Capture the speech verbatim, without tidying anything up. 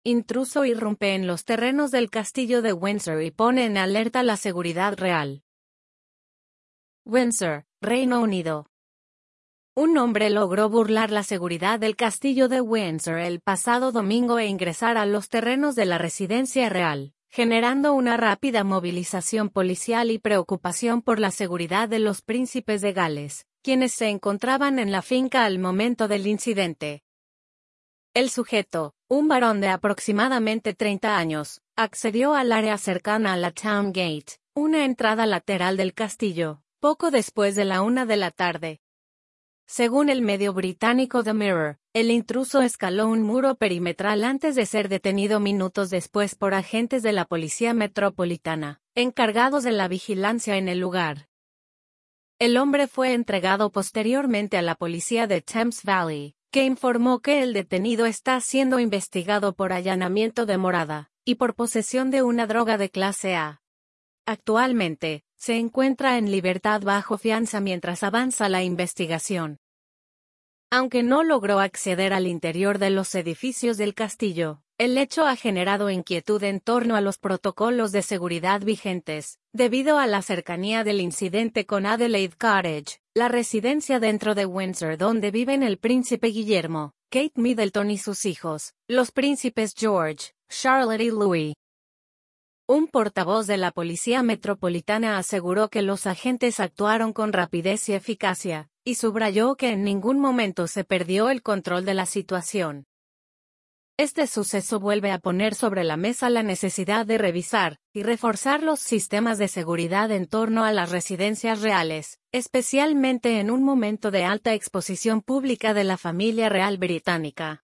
Intruso irrumpe en los terrenos del castillo de Windsor y pone en alerta la seguridad real. Windsor, Reino Unido. Un hombre logró burlar la seguridad del castillo de Windsor el pasado domingo e ingresar a los terrenos de la residencia real, generando una rápida movilización policial y preocupación por la seguridad de los príncipes de Gales, quienes se encontraban en la finca al momento del incidente. El sujeto, un varón de aproximadamente treinta años, accedió al área cercana a la Town Gate, una entrada lateral del castillo, poco después de la una de la tarde. Según el medio británico The Mirror, el intruso escaló un muro perimetral antes de ser detenido minutos después por agentes de la Policía Metropolitana, encargados de la vigilancia en el lugar. El hombre fue entregado posteriormente a la policía de Thames Valley, que informó que el detenido está siendo investigado por allanamiento de morada y por posesión de una droga de clase A. Actualmente, se encuentra en libertad bajo fianza mientras avanza la investigación. Aunque no logró acceder al interior de los edificios del castillo, el hecho ha generado inquietud en torno a los protocolos de seguridad vigentes, debido a la cercanía del incidente con Adelaide Cottage, la residencia dentro de Windsor donde viven el príncipe Guillermo, Kate Middleton y sus hijos, los príncipes George, Charlotte y Louis. Un portavoz de la Policía Metropolitana aseguró que los agentes actuaron con rapidez y eficacia, y subrayó que en ningún momento se perdió el control de la situación. Este suceso vuelve a poner sobre la mesa la necesidad de revisar y reforzar los sistemas de seguridad en torno a las residencias reales, especialmente en un momento de alta exposición pública de la familia real británica.